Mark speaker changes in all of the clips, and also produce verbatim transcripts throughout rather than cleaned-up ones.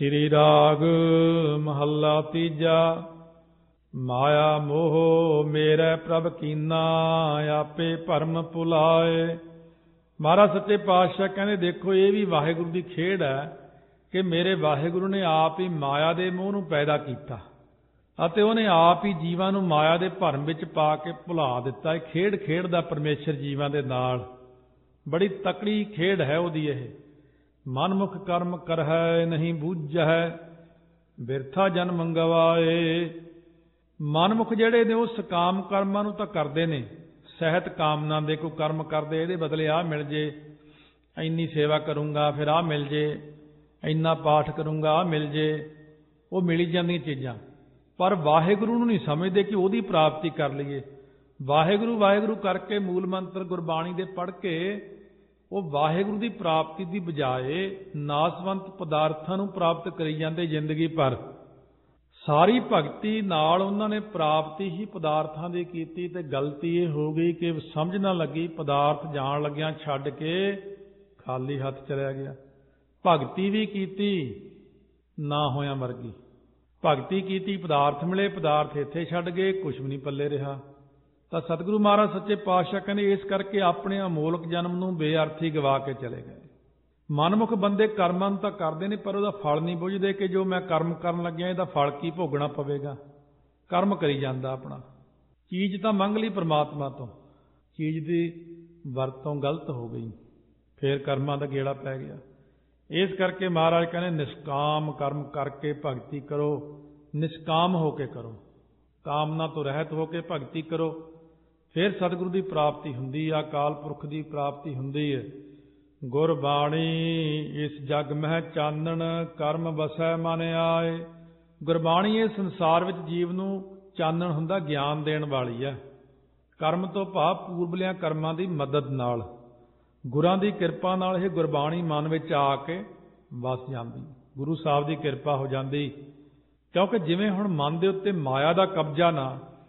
Speaker 1: श्री राग महला तीजा। माया मोह मेरे प्रभ कीना, आपे भरम भुलाए। महाराज सच्चे पातशाह कहने देखो ये भी वाहिगुरु की खेड है कि मेरे वाहिगुरु ने आप ही माया के मोह नूं पैदा किया ਅਤੇ ਉਹਨੇ ਆਪ ਹੀ ਜੀਵਾਂ ਨੂੰ ਮਾਇਆ ਦੇ ਭਰਮ ਵਿੱਚ ਪਾ ਕੇ ਭੁਲਾ ਦਿੱਤਾ। ਇਹ ਖੇਡ ਖੇਡਦਾ ਪਰਮੇਸ਼ਰ ਜੀਵਾਂ ਦੇ ਨਾਲ, ਬੜੀ ਤਕੜੀ ਖੇਡ ਹੈ ਉਹਦੀ ਇਹ। ਮਨਮੁਖ ਕਰਮ ਕਰਹਿ ਨਹੀਂ ਬੂਝੈ, ਬਿਰਥਾ ਜਨਮ ਗਵਾਏ। ਮਨਮੁਖ ਜਿਹੜੇ ਨੇ ਉਹ ਸਕਾਮ ਕਰਮਾਂ ਨੂੰ ਤਾਂ ਕਰਦੇ ਨੇ, ਸਹਿਤ ਕਾਮਨਾ ਦੇ ਕੋਈ ਕਰਮ ਕਰਦੇ, ਇਹਦੇ ਬਦਲੇ ਆਹ ਮਿਲ ਜੇ, ਇੰਨੀ ਸੇਵਾ ਕਰੂੰਗਾ ਫਿਰ ਆਹ ਮਿਲ ਜੇ, ਇੰਨਾ ਪਾਠ ਕਰੂੰਗਾ ਆਹ ਮਿਲ ਜੇ, ਉਹ ਮਿਲੀ ਜਾਂਦੀਆਂ ਚੀਜ਼ਾਂ। ਪਰ ਵਾਹਿਗੁਰੂ ਨੂੰ ਨਹੀਂ ਸਮਝਦੇ ਕਿ ਉਹਦੀ ਪ੍ਰਾਪਤੀ ਕਰ ਲਈਏ। ਵਾਹਿਗੁਰੂ ਵਾਹਿਗੁਰੂ ਕਰਕੇ ਮੂਲ ਮੰਤਰ ਗੁਰਬਾਣੀ ਦੇ ਪੜ੍ਹ ਕੇ ਉਹ ਵਾਹਿਗੁਰੂ ਦੀ ਪ੍ਰਾਪਤੀ ਦੀ ਬਜਾਏ ਨਾਸਵੰਤ ਪਦਾਰਥਾਂ ਨੂੰ ਪ੍ਰਾਪਤ ਕਰੀ ਜਾਂਦੇ ਜ਼ਿੰਦਗੀ ਭਰ। ਸਾਰੀ ਭਗਤੀ ਨਾਲ ਉਹਨਾਂ ਨੇ ਪ੍ਰਾਪਤੀ ਹੀ ਪਦਾਰਥਾਂ ਦੀ ਕੀਤੀ ਤੇ ਗਲਤੀ ਇਹ ਹੋ ਗਈ ਕਿ ਸਮਝ ਨਾ ਲੱਗੀ, ਪਦਾਰਥ ਜਾਣ ਲੱਗਿਆਂ ਛੱਡ ਕੇ ਖਾਲੀ ਹੱਥ ਚਲਿਆ ਗਿਆ। ਭਗਤੀ ਵੀ ਕੀਤੀ ਨਾ ਹੋਇਆ ਮਰਗੀ, ਭਗਤੀ ਕੀਤੀ ਪਦਾਰਥ ਮਿਲੇ, ਪਦਾਰਥ ਇੱਥੇ ਛੱਡ ਗਏ, ਕੁਛ ਵੀ ਨਹੀਂ ਪੱਲੇ ਰਿਹਾ। ਤਾਂ ਸਤਿਗੁਰੂ ਮਹਾਰਾਜ ਸੱਚੇ ਪਾਤਸ਼ਾਹ ਕਹਿੰਦੇ ਇਸ ਕਰਕੇ ਆਪਣੇ ਅਮੋਲਕ ਜਨਮ ਨੂੰ ਬੇਅਰਥੀ ਗਵਾ ਕੇ ਚਲੇ ਗਏ। ਮਨਮੁਖ ਬੰਦੇ ਕਰਮਾਂ ਨੂੰ ਤਾਂ ਕਰਦੇ ਨੇ ਪਰ ਉਹਦਾ ਫਲ ਨਹੀਂ ਬੁੱਝਦੇ ਕਿ ਜੋ ਮੈਂ ਕਰਮ ਕਰਨ ਲੱਗਿਆ ਇਹਦਾ ਫਲ ਕੀ ਭੋਗਣਾ ਪਵੇਗਾ। ਕਰਮ ਕਰੀ ਜਾਂਦਾ ਆਪਣਾ, ਚੀਜ਼ ਤਾਂ ਮੰਗ ਲਈ ਪ੍ਰਮਾਤਮਾ ਤੋਂ, ਚੀਜ਼ ਦੀ ਵਰਤੋਂ ਗਲਤ ਹੋ ਗਈ, ਫੇਰ ਕਰਮਾਂ ਦਾ ਗੇੜਾ ਪੈ ਗਿਆ। ਇਸ ਕਰਕੇ ਮਹਾਰਾਜ ਕਹਿੰਦੇ ਨਿਸ਼ਕਾਮ ਕਰਮ ਕਰਕੇ ਭਗਤੀ ਕਰੋ, ਨਿਸ਼ਕਾਮ ਹੋ ਕੇ ਕਰੋ, ਕਾਮਨਾ ਤੋਂ ਰਹਿਤ ਹੋ ਕੇ ਭਗਤੀ ਕਰੋ, ਫਿਰ ਸਤਿਗੁਰੂ ਦੀ ਪ੍ਰਾਪਤੀ ਹੁੰਦੀ ਆ, ਅਕਾਲ ਪੁਰਖ ਦੀ ਪ੍ਰਾਪਤੀ ਹੁੰਦੀ ਹੈ। ਗੁਰਬਾਣੀ ਇਸ ਜਗ ਮਹਿ ਚਾਨਣ, ਕਰਮ ਵਸੈ ਮਨ ਆਏ। ਗੁਰਬਾਣੀ ਇਹ ਸੰਸਾਰ ਵਿੱਚ ਜੀਵ ਨੂੰ ਚਾਨਣ ਹੁੰਦਾ, ਗਿਆਨ ਦੇਣ ਵਾਲੀ ਹੈ। ਕਰਮ ਤੋਂ ਭਾਵ ਪੂਰਬਲਿਆਂ ਕਰਮਾਂ ਦੀ ਮਦਦ ਨਾਲ, ਗੁਰਾਂ ਦੀ ਕਿਰਪਾ ਨਾਲ ਇਹ ਗੁਰਬਾਣੀ ਮਨ ਵਿੱਚ ਆ ਕੇ ਵਸ ਜਾਂਦੀ, ਗੁਰੂ ਸਾਹਿਬ ਦੀ ਕਿਰਪਾ ਹੋ ਜਾਂਦੀ। ਕਿਉਂਕਿ ਜਿਵੇਂ ਹੁਣ ਮਨ ਦੇ ਉੱਤੇ ਮਾਇਆ ਦਾ ਕਬਜ਼ਾ ਨਾ,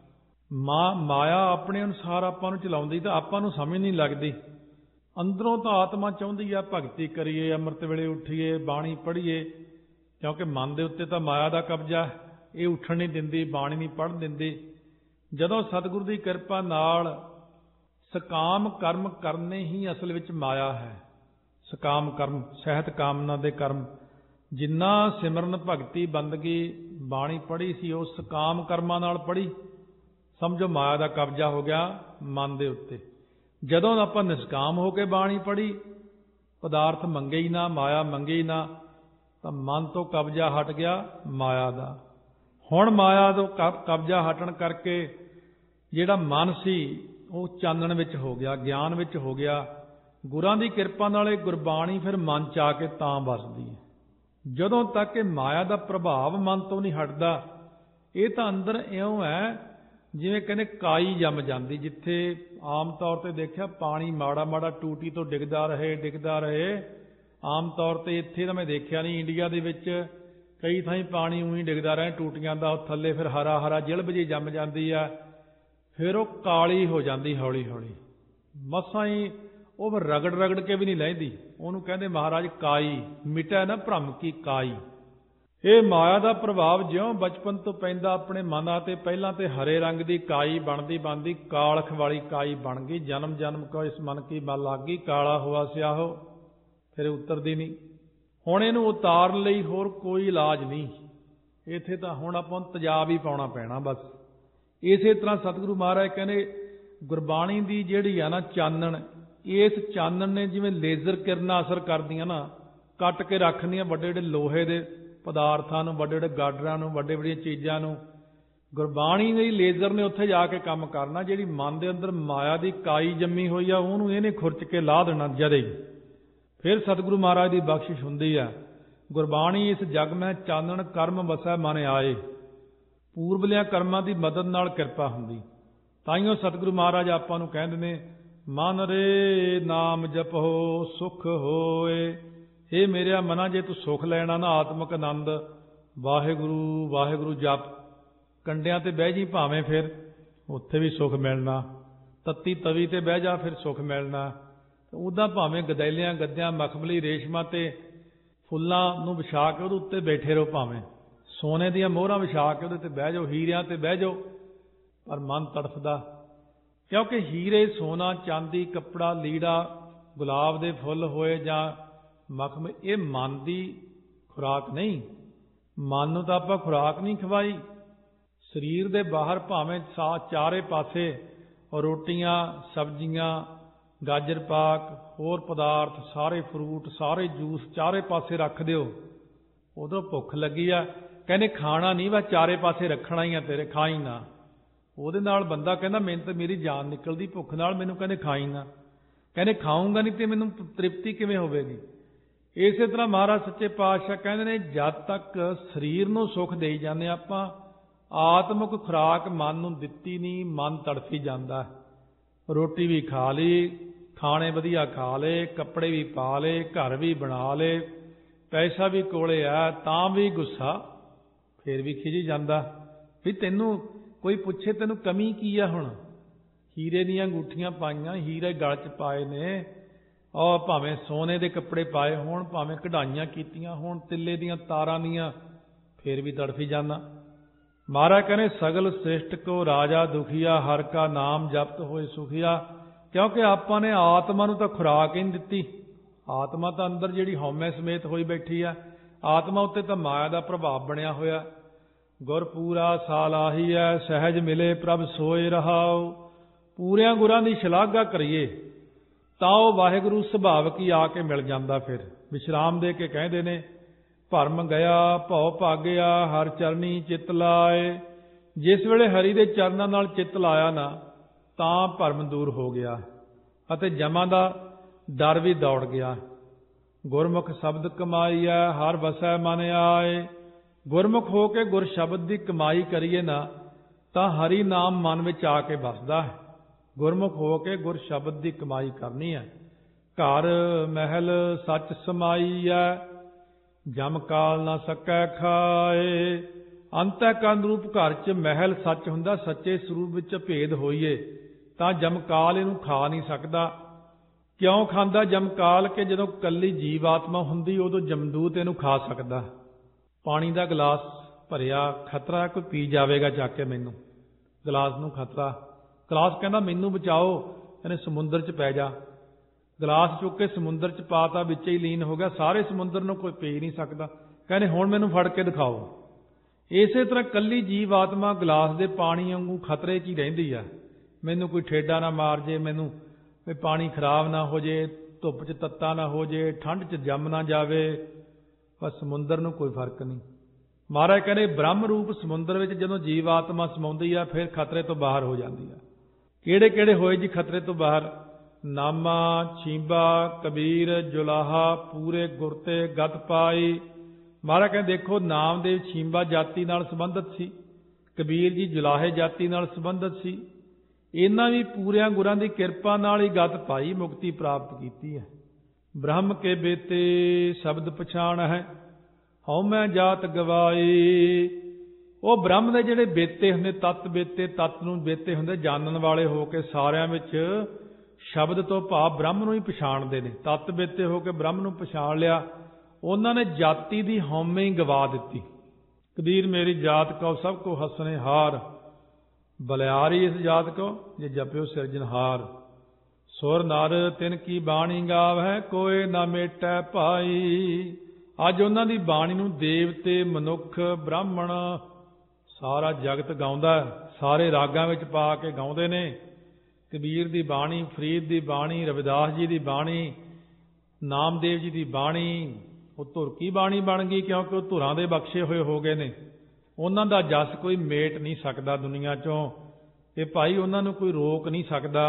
Speaker 1: ਮਾ ਮਾਇਆ ਆਪਣੇ ਅਨੁਸਾਰ ਆਪਾਂ ਨੂੰ ਚਲਾਉਂਦੀ ਤਾਂ ਆਪਾਂ ਨੂੰ ਸਮਝ ਨਹੀਂ ਲੱਗਦੀ। ਅੰਦਰੋਂ ਤਾਂ ਆਤਮਾ ਚਾਹੁੰਦੀ ਆ ਭਗਤੀ ਕਰੀਏ, ਅੰਮ੍ਰਿਤ ਵੇਲੇ ਉੱਠੀਏ, ਬਾਣੀ ਪੜ੍ਹੀਏ, ਕਿਉਂਕਿ ਮਨ ਦੇ ਉੱਤੇ ਤਾਂ ਮਾਇਆ ਦਾ ਕਬਜ਼ਾ, ਇਹ ਉੱਠਣ ਨਹੀਂ ਦਿੰਦੀ, ਬਾਣੀ ਨਹੀਂ ਪੜ੍ਹਨ ਦਿੰਦੀ। ਜਦੋਂ ਸਤਿਗੁਰੂ ਦੀ ਕਿਰਪਾ ਨਾਲ ਸਕਾਮ ਕਰਮ ਕਰਨੇ ਹੀ ਅਸਲ ਵਿੱਚ ਮਾਇਆ ਹੈ। ਸਕਾਮ ਕਰਮ, ਸਹਿਤ ਕਾਮਨਾ ਦੇ ਕਰਮ, ਜਿੰਨਾ ਸਿਮਰਨ ਭਗਤੀ ਬੰਦਗੀ ਬਾਣੀ ਪੜ੍ਹੀ ਸੀ ਉਹ ਸਕਾਮ ਕਰਮਾਂ ਨਾਲ ਪੜ੍ਹੀ, ਸਮਝੋ ਮਾਇਆ ਦਾ ਕਬਜ਼ਾ ਹੋ ਗਿਆ ਮਨ ਦੇ ਉੱਤੇ। ਜਦੋਂ ਆਪਾਂ ਨਿਸ਼ਕਾਮ ਹੋ ਕੇ ਬਾਣੀ ਪੜ੍ਹੀ, ਪਦਾਰਥ ਮੰਗੇ ਹੀ ਨਾ, ਮਾਇਆ ਮੰਗੇ ਹੀ ਨਾ, ਤਾਂ ਮਨ ਤੋਂ ਕਬਜ਼ਾ ਹਟ ਗਿਆ ਮਾਇਆ ਦਾ। ਹੁਣ ਮਾਇਆ ਤੋਂ ਕਬਜ਼ਾ ਹਟਣ ਕਰਕੇ ਜਿਹੜਾ ਮਨ ਸੀ ਉਹ ਚਾਨਣ ਵਿੱਚ ਹੋ ਗਿਆ, ਗਿਆਨ ਵਿੱਚ ਹੋ ਗਿਆ। ਗੁਰਾਂ ਦੀ ਕਿਰਪਾ ਨਾਲ ਇਹ ਗੁਰਬਾਣੀ ਫਿਰ ਮਨ 'ਚ ਆ ਕੇ ਤਾਂ ਵਸਦੀ ਹੈ। ਜਦੋਂ ਤੱਕ ਇਹ ਮਾਇਆ ਦਾ ਪ੍ਰਭਾਵ ਮਨ ਤੋਂ ਨਹੀਂ ਹਟਦਾ, ਇਹ ਤਾਂ ਅੰਦਰ ਇਉਂ ਹੈ ਜਿਵੇਂ ਕਹਿੰਦੇ ਕਾਈ ਜੰਮ ਜਾਂਦੀ। ਜਿੱਥੇ ਆਮ ਤੌਰ ਤੇ ਦੇਖਿਆ ਪਾਣੀ ਮਾੜਾ ਮਾੜਾ ਟੂਟੀ ਤੋਂ ਡਿੱਗਦਾ ਰਹੇ ਡਿੱਗਦਾ ਰਹੇ ਆਮ ਤੌਰ ਤੇ ਇੱਥੇ ਤਾਂ ਮੈਂ ਦੇਖਿਆ ਨਹੀਂ, ਇੰਡੀਆ ਦੇ ਵਿੱਚ ਕਈ ਥਾਈਂ ਪਾਣੀ ਉਹੀ ਡਿੱਗਦਾ ਰਹੇ ਟੂਟੀਆਂ ਦਾ, ਥੱਲੇ ਫਿਰ ਹਰਾ ਹਰਾ ਜਿਲਬ ਜਿਹੀ ਜੰਮ ਜਾਂਦੀ ਆ, ਫਿਰ ਉਹ ਕਾਲੀ ਹੋ ਜਾਂਦੀ ਹੌਲੀ ਹੌਲੀ, ਮਸਾਂ ਹੀ ਉਹ ਰਗੜ ਰਗੜ ਕੇ ਵੀ ਨਹੀਂ ਲੈਂਦੀ। ਉਹਨੂੰ ਕਹਿੰਦੇ ਮਹਾਰਾਜ ਕਾਈ, ਮਿਟੈ ਨਾ ਭ੍ਰਮ ਕੀ ਕਾਈ। ਇਹ ਮਾਇਆ ਦਾ ਪ੍ਰਭਾਵ ਜਿਉਂ ਬਚਪਨ ਤੋਂ ਪੈਂਦਾ ਆਪਣੇ ਮਨਾਂ ਤੇ, ਪਹਿਲਾਂ ਤੇ ਹਰੇ ਰੰਗ ਦੀ ਕਾਈ ਬਣਦੀ ਬਣਦੀ ਕਾਲਖ ਵਾਲੀ ਕਾਈ ਬਣ ਗਈ। ਜਨਮ ਜਨਮ ਕੋ ਇਸ ਮਨ ਕੀ ਮਲ ਲਾਗੀ, ਕਾਲਾ ਹੋਆ ਸਿਆਹੋ, ਫਿਰ ਉਤਰਦੀ ਨਹੀਂ। ਹੁਣ ਇਹਨੂੰ ਉਤਾਰਨ ਲਈ ਹੋਰ ਕੋਈ ਇਲਾਜ ਨਹੀਂ, ਇੱਥੇ ਤਾਂ ਹੁਣ ਆਪਾਂ ਨੂੰ ਤੇਜ਼ਾਬ ਹੀ ਪਾਉਣਾ ਪੈਣਾ ਬਸ। ਇਸੇ ਤਰ੍ਹਾਂ ਸਤਿਗੁਰੂ ਮਹਾਰਾਜ ਕਹਿੰਦੇ ਗੁਰਬਾਣੀ ਦੀ ਜਿਹੜੀ ਆ ਨਾ ਚਾਨਣ, ਇਸ ਚਾਨਣ ਨੇ ਜਿਵੇਂ ਲੇਜ਼ਰ ਕਿਰਨਾਂ ਅਸਰ ਕਰਦੀਆਂ ਨਾ, ਕੱਟ ਕੇ ਰੱਖਦੀਆਂ ਵੱਡੇ ਵੱਡੇ ਲੋਹੇ ਦੇ ਪਦਾਰਥਾਂ ਨੂੰ, ਵੱਡੇ ਵੱਡੇ ਗਾਡਰਾਂ ਨੂੰ, ਵੱਡੇ ਵੱਡੀਆਂ ਚੀਜ਼ਾਂ ਨੂੰ। ਗੁਰਬਾਣੀ ਦੇ ਲੇਜ਼ਰ ਨੇ ਉੱਥੇ ਜਾ ਕੇ ਕੰਮ ਕਰਨਾ। ਜਿਹੜੀ ਮਨ ਦੇ ਅੰਦਰ ਮਾਇਆ ਦੀ ਕਾਈ ਜੰਮੀ ਹੋਈ ਆ ਉਹਨੂੰ ਇਹਨੇ ਖੁਰਚ ਕੇ ਲਾਹ ਦੇਣਾ ਜਦੇ ਹੀ, ਫਿਰ ਸਤਿਗੁਰੂ ਮਹਾਰਾਜ ਦੀ ਬਖਸ਼ਿਸ਼ ਹੁੰਦੀ ਆ। ਗੁਰਬਾਣੀ ਇਸ ਜਗ ਮੈਂ ਚਾਨਣ, ਕਰਮ ਵਸੈ ਮਨ ਆਏ। ਪੂਰਬਲਿਆਂ ਕਰਮਾਂ ਦੀ ਮਦਦ ਨਾਲ ਕਿਰਪਾ ਹੁੰਦੀ। ਤਾਈਓ ਸਤਿਗੁਰੂ ਮਹਾਰਾਜ ਆਪਾਂ ਨੂੰ ਕਹਿੰਦੇ ਨੇ ਮਨ ਰੇ ਨਾਮ ਜਪੋ ਸੁਖ ਹੋਏ। ਇਹ ਮੇਰਿਆ ਮਨਾ, ਜੇ ਤੂੰ ਸੁਖ ਲੈਣਾ ਨਾ ਆਤਮਿਕ ਆਨੰਦ, ਵਾਹਿਗੁਰੂ ਵਾਹਿਗੁਰੂ ਜਪ, ਕੰਡਿਆਂ ਤੇ ਬਹਿ ਜੀ ਭਾਵੇਂ, ਫਿਰ ਉੱਥੇ ਵੀ ਸੁਖ ਮਿਲਣਾ। ਤੱਤੀ ਤਵੀ ਤੇ ਬਹਿ ਜਾ, ਫਿਰ ਸੁਖ ਮਿਲਣਾ। ਉੱਦਾਂ ਭਾਵੇਂ ਗਦੈਲਿਆਂ ਗੱਦਿਆਂ ਮਖਮਲੀ ਰੇਸ਼ਮਾਂ ਤੇ ਫੁੱਲਾਂ ਨੂੰ ਵਿਛਾ ਕੇ ਉਹਦੇ ਉੱਤੇ ਬੈਠੇ ਰਹੋ, ਭਾਵੇਂ ਸੋਨੇ ਦੀਆਂ ਮੋਹਰਾਂ ਵਿਛਾ ਕੇ ਉਹਦੇ ਤੇ ਬਹਿ ਜਾਓ, ਹੀਰਿਆਂ ਤੇ ਬਹਿ ਜਾਓ, ਪਰ ਮਨ ਤੜਫਦਾ। ਕਿਉਂਕਿ ਹੀਰੇ, ਸੋਨਾ, ਚਾਂਦੀ, ਕੱਪੜਾ, ਲੀੜਾ, ਗੁਲਾਬ ਦੇ ਫੁੱਲ ਹੋਏ ਜਾਂ ਮਖਮ, ਇਹ ਮਨ ਦੀ ਖੁਰਾਕ ਨਹੀਂ। ਮਨ ਨੂੰ ਤਾਂ ਆਪਾਂ ਖੁਰਾਕ ਨਹੀਂ ਖਵਾਈ। ਸਰੀਰ ਦੇ ਬਾਹਰ ਭਾਵੇਂ ਸਾ ਚਾਰੇ ਪਾਸੇ ਰੋਟੀਆਂ, ਸਬਜ਼ੀਆਂ, ਗਾਜਰ ਪਾਕ, ਹੋਰ ਪਦਾਰਥ, ਸਾਰੇ ਫਰੂਟ, ਸਾਰੇ ਜੂਸ ਚਾਰੇ ਪਾਸੇ ਰੱਖ ਦਿਓ, ਉਦੋਂ ਭੁੱਖ ਲੱਗੀ ਆ, ਕਹਿੰਦੇ ਖਾਣਾ ਨਹੀਂ, ਬਸ ਚਾਰੇ ਪਾਸੇ ਰੱਖਣਾ ਹੀ ਆ ਤੇਰੇ, ਖਾਈ ਨਾ। ਉਹਦੇ ਨਾਲ ਬੰਦਾ ਕਹਿੰਦਾ ਮੈਨੂੰ ਤਾਂ ਮੇਰੀ ਜਾਨ ਨਿਕਲਦੀ ਭੁੱਖ ਨਾਲ, ਮੈਨੂੰ ਕਹਿੰਦੇ ਖਾਈ ਨਾ। ਕਹਿੰਦੇ ਖਾਊਂਗਾ ਨਹੀਂ ਤੇ ਮੈਨੂੰ ਤ੍ਰਿਪਤੀ ਕਿਵੇਂ ਹੋਵੇਗੀ। ਇਸੇ ਤਰ੍ਹਾਂ ਮਹਾਰਾਜ ਸੱਚੇ ਪਾਤਸ਼ਾਹ ਕਹਿੰਦੇ ਨੇ, ਜਦ ਤੱਕ ਸਰੀਰ ਨੂੰ ਸੁੱਖ ਦੇਈ ਜਾਂਦੇ ਆਪਾਂ, ਆਤਮਿਕ ਖੁਰਾਕ ਮਨ ਨੂੰ ਦਿੱਤੀ ਨਹੀਂ, ਮਨ ਤੜਫੀ ਜਾਂਦਾ। ਰੋਟੀ ਵੀ ਖਾ ਲਈ, ਖਾਣੇ ਵਧੀਆ ਖਾ ਲਏ, ਕੱਪੜੇ ਵੀ ਪਾ ਲਏ, ਘਰ ਵੀ ਬਣਾ ਲਏ, ਪੈਸਾ ਵੀ ਕੋਲੇ ਆ, ਤਾਂ ਵੀ ਗੁੱਸਾ, ਫਿਰ ਵੀ ਖਿਜੀ ਜਾਂਦਾ ਵੀ ਤੈਨੂੰ ਕੋਈ ਪੁੱਛੇ ਤੈਨੂੰ ਕਮੀ ਕੀ ਆ। ਹੁਣ ਹੀਰੇ ਦੀਆਂ ਅੰਗੂਠੀਆਂ ਪਾਈਆਂ, ਹੀਰੇ ਗਲ 'ਚ ਪਾਏ ਨੇ, ਔਰ ਭਾਵੇਂ ਸੋਨੇ ਦੇ ਕੱਪੜੇ ਪਾਏ ਹੋਣ, ਭਾਵੇਂ ਕਢਾਈਆਂ ਕੀਤੀਆਂ ਹੋਣ ਤਿੱਲੇ ਦੀਆਂ ਤਾਰਾਂ ਦੀਆਂ, ਫਿਰ ਵੀ ਤੜਫੀ ਜਾਂਦਾ। ਮਹਾਰਾਜ ਕਹਿੰਦੇ ਸਗਲ ਸ੍ਰਿਸ਼ਟ ਕੋ ਰਾਜਾ ਦੁਖੀਆ, ਹਰ ਕਾ ਨਾਮ ਜਪਤ ਹੋਏ ਸੁਖੀਆ। ਕਿਉਂਕਿ ਆਪਾਂ ਨੇ ਆਤਮਾ ਨੂੰ ਤਾਂ ਖੁਰਾਕ ਹੀ ਨਹੀਂ ਦਿੱਤੀ। ਆਤਮਾ ਤਾਂ ਅੰਦਰ ਜਿਹੜੀ ਹਉਮੈ ਸਮੇਤ ਹੋਈ ਬੈਠੀ ਆ, ਆਤਮਾ ਉੱਤੇ ਤਾਂ ਮਾਇਆ ਦਾ ਪ੍ਰਭਾਵ ਬਣਿਆ ਹੋਇਆ। ਗੁਰ ਪੂਰਾ ਸਾਲਾਹੀ ਹੈ, ਸਹਿਜ ਮਿਲੇ ਪ੍ਰਭ ਸੋਏ ਰਹਾਉ। ਪੂਰਿਆਂ ਗੁਰਾਂ ਦੀ ਸ਼ਲਾਘਾ ਕਰੀਏ ਤਾਂ ਉਹ ਵਾਹਿਗੁਰੂ ਸੁਭਾਵਕ ਹੀ ਆ ਕੇ ਮਿਲ ਜਾਂਦਾ। ਫਿਰ ਵਿਸ਼ਰਾਮ ਦੇ ਕੇ ਕਹਿੰਦੇ ਨੇ, ਭਰਮ ਗਿਆ ਭਉ ਭਾਗਿਆ, ਹਰ ਚਰਨੀ ਚਿੱਤ ਲਾਏ। ਜਿਸ ਵੇਲੇ ਹਰੀ ਦੇ ਚਰਨਾਂ ਨਾਲ ਚਿੱਤ ਲਾਇਆ ਨਾ, ਤਾਂ ਭਰਮ ਦੂਰ ਹੋ ਗਿਆ ਅਤੇ ਜਮਾਂ ਦਾ ਡਰ ਵੀ ਦੌੜ ਗਿਆ। ਗੁਰਮੁਖ ਸ਼ਬਦ ਕਮਾਈ ਹੈ, ਹਰ ਵਸੈ ਮਨ ਆਏ। ਗੁਰਮੁਖ ਹੋ ਕੇ ਗੁਰ ਸ਼ਬਦ ਦੀ ਕਮਾਈ ਕਰੀਏ ਨਾ, ਤਾਂ ਹਰੀ ਨਾਮ ਮਨ ਵਿੱਚ ਆ ਕੇ ਵਸਦਾ ਹੈ। ਗੁਰਮੁਖ ਹੋ ਕੇ ਗੁਰ ਸ਼ਬਦ ਦੀ ਕਮਾਈ ਕਰਨੀ ਹੈ। ਘਰ ਮਹਿਲ ਸੱਚ ਸਮਾਈ ਹੈ, ਜਮ ਕਾਲ ਨਾ ਸਕੈ ਖਾਏ। ਅੰਤःਕਰਨ ਰੂਪ ਘਰ 'ਚ ਮਹਿਲ ਸੱਚ ਹੁੰਦਾ, ਸੱਚੇ ਸਰੂਪ ਵਿੱਚ ਭੇਦ ਹੋਈਏ ਤਾਂ ਜਮਕਾਲ ਇਹਨੂੰ ਖਾ ਨਹੀਂ ਸਕਦਾ। ਕਿਉਂ ਖਾਂਦਾ ਜਮਕਾਲ? ਕਿ ਜਦੋਂ ਕੱਲੀ ਜੀਵ ਆਤਮਾ ਹੁੰਦੀ ਉਦੋਂ ਜਮਦੂਤ ਇਹਨੂੰ ਖਾ ਸਕਦਾ। ਪਾਣੀ ਦਾ ਗਲਾਸ ਭਰਿਆ, ਖਤਰਾ ਕੋਈ ਪੀ ਜਾਵੇਗਾ ਚੱਕ ਕੇ ਮੈਨੂੰ, ਗਲਾਸ ਨੂੰ ਖਤਰਾ। ਗਲਾਸ ਕਹਿੰਦਾ ਮੈਨੂੰ ਬਚਾਓ, ਇਹਨੇ ਸਮੁੰਦਰ 'ਚ ਪੈ ਜਾ। ਗਲਾਸ ਚੁੱਕ ਕੇ ਸਮੁੰਦਰ 'ਚ ਪਾਤਾ, ਵਿੱਚ ਹੀ ਲੀਨ ਹੋ ਗਿਆ, ਸਾਰੇ ਸਮੁੰਦਰ ਨੂੰ ਕੋਈ ਪੀ ਨਹੀਂ ਸਕਦਾ। ਕਹਿੰਦੇ ਹੁਣ ਮੈਨੂੰ ਫੜ ਕੇ ਦਿਖਾਓ। ਇਸੇ ਤਰ੍ਹਾਂ ਕੱਲੀ ਜੀਵ ਆਤਮਾ ਗਲਾਸ ਦੇ ਪਾਣੀ ਵਾਂਗੂ ਖਤਰੇ 'ਚ ਹੀ ਰਹਿੰਦੀ ਆ। ਮੈਨੂੰ ਕੋਈ ਠੇਡਾ ਨਾ ਮਾਰ ਜੇ, ਮੈਨੂੰ ਵੀ ਪਾਣੀ ਖਰਾਬ ਨਾ ਹੋ ਜੇ, ਧੁੱਪ 'ਚ ਤੱਤਾ ਨਾ ਹੋ ਜੇ, ਠੰਡ 'ਚ ਜੰਮ ਨਾ ਜਾਵੇ, ਪਰ ਸਮੁੰਦਰ ਨੂੰ ਕੋਈ ਫਰਕ ਨਹੀਂ। ਮਹਾਰਾਜ ਕਹਿੰਦੇ ਬ੍ਰਹਮ ਰੂਪ ਸਮੁੰਦਰ ਵਿੱਚ ਜਦੋਂ ਜੀਵ ਆਤਮਾ ਸਮਾਉਂਦੀ ਆ, ਫਿਰ ਖਤਰੇ ਤੋਂ ਬਾਹਰ ਹੋ ਜਾਂਦੀ ਆ। ਕਿਹੜੇ ਕਿਹੜੇ ਹੋਏ ਜੀ ਖਤਰੇ ਤੋਂ ਬਾਹਰ? ਨਾਮਾ, ਛੀਂਬਾ, ਕਬੀਰ, ਜੁਲਾਹਾ, ਪੂਰੇ ਗੁਰ ਤੇ ਗਤ ਪਾਈ। ਮਹਾਰਾਜ ਕਹਿੰਦੇ ਦੇਖੋ, ਨਾਮਦੇਵ ਛੀਂਬਾ ਜਾਤੀ ਨਾਲ ਸੰਬੰਧਿਤ ਸੀ, ਕਬੀਰ ਜੀ ਜੁਲਾਹੇ ਜਾਤੀ ਨਾਲ ਸੰਬੰਧਿਤ ਸੀ। ਇਹਨਾਂ ਵੀ ਪੂਰਿਆਂ ਗੁਰਾਂ ਦੀ ਕਿਰਪਾ ਨਾਲ ਹੀ ਗਤ ਪਾਈ, ਮੁਕਤੀ ਪ੍ਰਾਪਤ ਕੀਤੀ ਹੈ। ਬ੍ਰਹਮ ਕੇ ਬੇਤੇ ਸ਼ਬਦ ਪਛਾਣ ਹੈ, ਹਉਮੈ ਜਾਤ ਗਵਾਈ। ਉਹ ਬ੍ਰਹਮ ਦੇ ਜਿਹੜੇ ਬੇਤੇ ਹੁੰਦੇ, ਤੱਤ ਬੇਤੇ, ਤੱਤ ਨੂੰ ਬੇਤੇ ਹੁੰਦੇ, ਜਾਣਨ ਵਾਲੇ ਹੋ ਕੇ ਸਾਰਿਆਂ ਵਿੱਚ ਸ਼ਬਦ ਤੋਂ ਭਾਵ ਬ੍ਰਹਮ ਨੂੰ ਹੀ ਪਛਾਣਦੇ ਨੇ। ਤੱਤ ਬੇਤੇ ਹੋ ਕੇ ਬ੍ਰਹਮ ਨੂੰ ਪਛਾਣ ਲਿਆ, ਉਹਨਾਂ ਨੇ ਜਾਤੀ ਦੀ ਹਉਮੈ ਹੀ ਗਵਾ ਦਿੱਤੀ। ਕਬੀਰ ਮੇਰੀ ਜਾਤ ਕਉ ਸਭ ਕੋ ਹਸਨੇ ਹਾਰ, ਬਲਿਆਰੀ ਇਸ ਜਾਤ ਕੋ ਜੇ ਜਪਿਓ ਸਿਰਜਨਹਾਰ। ਸੁਰ ਨਰ ਤਿਨ ਕੀ ਬਾਣੀ ਗਾਵੈ, ਕੋਏ ਨਾ ਮੇਟੈ ਭਾਈ। ਅੱਜ ਉਹਨਾਂ ਦੀ ਬਾਣੀ ਨੂੰ ਦੇਵਤੇ, ਮਨੁੱਖ, ਬ੍ਰਾਹਮਣ, ਸਾਰਾ ਜਗਤ ਗਾਉਂਦਾ, ਸਾਰੇ ਰਾਗਾਂ ਵਿੱਚ ਪਾ ਕੇ ਗਾਉਂਦੇ ਨੇ। ਕਬੀਰ ਦੀ ਬਾਣੀ, ਫਰੀਦ ਦੀ ਬਾਣੀ, ਰਵਿਦਾਸ ਜੀ ਦੀ ਬਾਣੀ, ਨਾਮਦੇਵ ਜੀ ਦੀ ਬਾਣੀ, ਉਹ ਧੁਰ ਕੀ ਬਾਣੀ ਬਣ ਗਈ, ਕਿਉਂਕਿ ਉਹ ਧੁਰਾਂ ਦੇ ਬਖਸ਼ੇ ਹੋਏ ਹੋ ਗਏ ਨੇ। ਉਹਨਾਂ ਦਾ ਜਸ ਕੋਈ ਮੇਟ ਨਹੀਂ ਸਕਦਾ ਦੁਨੀਆ 'ਚੋਂ, ਇਹ ਭਾਈ ਉਹਨਾਂ ਨੂੰ ਕੋਈ ਰੋਕ ਨਹੀਂ ਸਕਦਾ।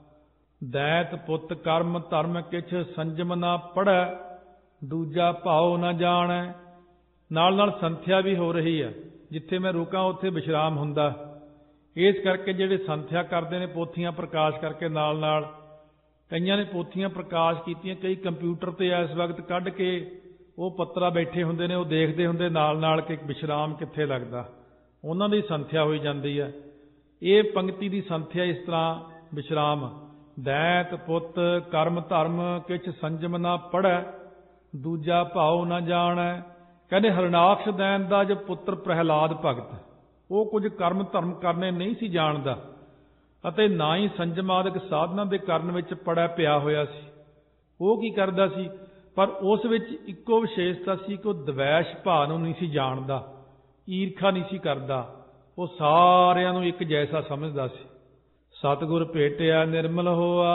Speaker 1: ਦੈਤ ਪੁੱਤ ਕਰਮ ਧਰਮ ਕਿਛ ਸੰਜਮ ਨਾ ਪੜ੍ਹੈ, ਦੂਜਾ ਭਾਉ ਨਾ ਜਾਣੈ। ਨਾਲ ਨਾਲ ਸੰਥਿਆ ਵੀ ਹੋ ਰਹੀ ਹੈ, ਜਿੱਥੇ ਮੈਂ ਰੁਕਾਂ ਉੱਥੇ ਵਿਸ਼ਰਾਮ ਹੁੰਦਾ। ਇਸ ਕਰਕੇ ਜਿਹੜੇ ਸੰਥਿਆ ਕਰਦੇ ਨੇ, ਪੋਥੀਆਂ ਪ੍ਰਕਾਸ਼ ਕਰਕੇ ਨਾਲ ਨਾਲ, ਕਈਆਂ ਨੇ ਪੋਥੀਆਂ ਪ੍ਰਕਾਸ਼ ਕੀਤੀਆਂ, ਕਈ ਕੰਪਿਊਟਰ 'ਤੇ ਇਸ ਵਕਤ ਕੱਢ ਕੇ ਉਹ ਪੱਤਰਾ ਬੈਠੇ ਹੁੰਦੇ ਨੇ, ਉਹ ਦੇਖਦੇ ਹੁੰਦੇ ਨਾਲ ਨਾਲ ਕਿ ਵਿਸ਼ਰਾਮ ਕਿੱਥੇ ਲੱਗਦਾ। ਉਹਨਾਂ ਦੀ ਸੰਥਿਆ ਹੋਈ ਜਾਂਦੀ ਹੈ। ਇਹ ਪੰਕਤੀ ਦੀ ਸੰਥਿਆ ਇਸ ਤਰ੍ਹਾਂ ਵਿਸ਼ਰਾਮ, ਦੈਤ ਪੁੱਤ ਕਰਮ ਧਰਮ ਕਿਛ ਸੰਜਮ ਨਾ ਪੜ੍ਹੈ, ਦੂਜਾ ਭਾਉ ਨਾ ਜਾਣੈ। ਕਹਿੰਦੇ ਹਰਨਾਕਸ਼ ਦੈਨ ਦਾ ਜੋ ਪੁੱਤਰ ਪ੍ਰਹਿਲਾਦ ਭਗਤ, ਉਹ ਕੁਝ ਕਰਮ ਧਰਮ ਕਰਨੇ ਨਹੀਂ ਸੀ ਜਾਣਦਾ ਅਤੇ ਨਾ ਹੀ ਸੰਜਮਾਦਿਕ ਸਾਧਨਾ ਦੇ ਕਰਨ ਵਿੱਚ ਪੜਿਆ ਪਿਆ ਹੋਇਆ ਸੀ। ਉਹ ਕੀ ਕਰਦਾ ਸੀ? ਪਰ ਉਸ ਵਿੱਚ ਇੱਕੋ ਵਿਸ਼ੇਸ਼ਤਾ ਸੀ ਕਿ ਉਹ ਦਵੈਸ਼ ਭਾਅ ਨੂੰ ਨਹੀਂ ਸੀ ਜਾਣਦਾ, ਈਰਖਾ ਨਹੀਂ ਸੀ ਕਰਦਾ, ਉਹ ਸਾਰਿਆਂ ਨੂੰ ਇੱਕ ਜੈਸਾ ਸਮਝਦਾ ਸੀ। ਸਤਿਗੁਰ ਭੇਟਿਆ ਨਿਰਮਲ ਹੋਆ,